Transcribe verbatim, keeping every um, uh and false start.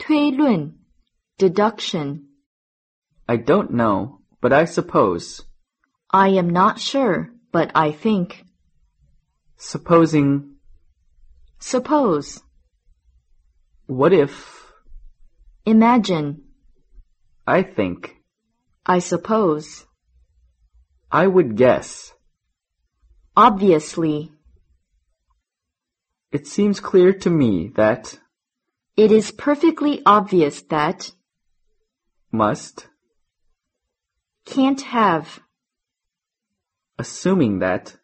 推论 deduction. I don't know, but I suppose. I am not sure, but I think. Supposing. Suppose. What if. Imagine. I think. I suppose. I would guess. Obviously. It seems clear to me that. It is perfectly obvious that. Must. Can't have. Assuming that.